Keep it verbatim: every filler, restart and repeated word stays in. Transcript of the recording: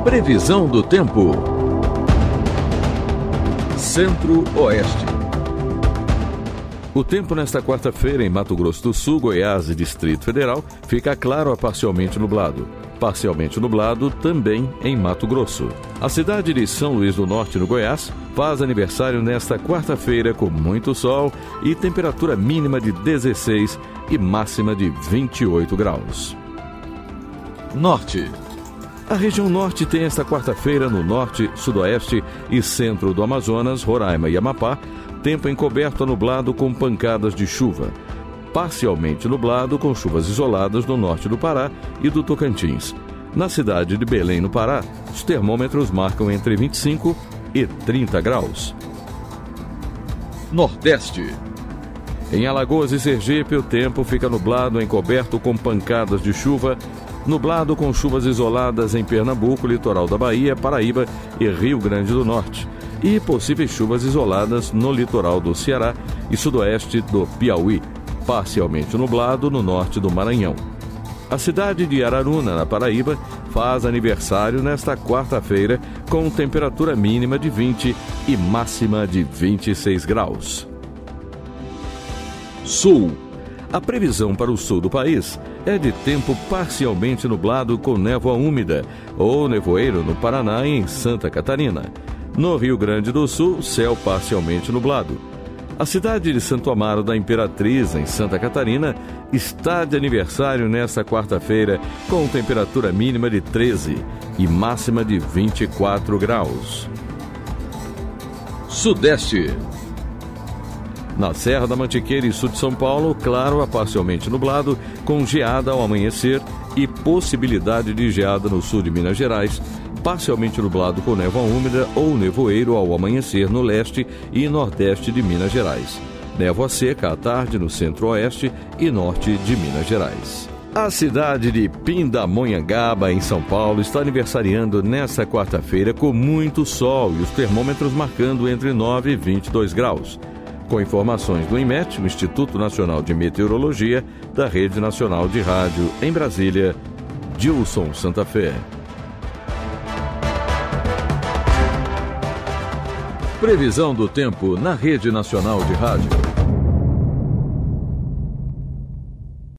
Previsão do tempo. Centro-Oeste. O tempo nesta quarta-feira em Mato Grosso do Sul, Goiás e Distrito Federal fica claro a parcialmente nublado. Parcialmente nublado também em Mato Grosso. A cidade de São Luís do Norte, no Goiás, faz aniversário nesta quarta-feira com muito sol e temperatura mínima de dezesseis e máxima de vinte e oito graus. Norte. A região norte tem esta quarta-feira no norte, sudoeste e centro do Amazonas, Roraima e Amapá, tempo encoberto a nublado com pancadas de chuva. Parcialmente nublado com chuvas isoladas no norte do Pará e do Tocantins. Na cidade de Belém, no Pará, os termômetros marcam entre vinte e cinco e trinta graus. Nordeste. Em Alagoas e Sergipe, o tempo fica nublado encoberto com pancadas de chuva, nublado com chuvas isoladas em Pernambuco, litoral da Bahia, Paraíba e Rio Grande do Norte, e possíveis chuvas isoladas no litoral do Ceará e sudoeste do Piauí, parcialmente nublado no norte do Maranhão. A cidade de Araruna, na Paraíba, faz aniversário nesta quarta-feira com temperatura mínima de vinte e máxima de vinte e seis graus. Sul. A previsão para o sul do país é de tempo parcialmente nublado com névoa úmida ou nevoeiro no Paraná e em Santa Catarina. No Rio Grande do Sul, céu parcialmente nublado. A cidade de Santo Amaro da Imperatriz, em Santa Catarina, está de aniversário nesta quarta-feira com temperatura mínima de treze e máxima de vinte e quatro graus. Sudeste. Na Serra da Mantiqueira e sul de São Paulo, claro a parcialmente nublado, com geada ao amanhecer e possibilidade de geada no sul de Minas Gerais, parcialmente nublado com névoa úmida ou nevoeiro ao amanhecer no leste e nordeste de Minas Gerais. Névoa seca à tarde no centro-oeste e norte de Minas Gerais. A cidade de Pindamonhangaba, em São Paulo, está aniversariando nesta quarta-feira com muito sol e os termômetros marcando entre nove e vinte e dois graus. Com informações do INMET, o Instituto Nacional de Meteorologia, da Rede Nacional de Rádio, em Brasília, Dilson Santa Fé. Previsão do tempo na Rede Nacional de Rádio.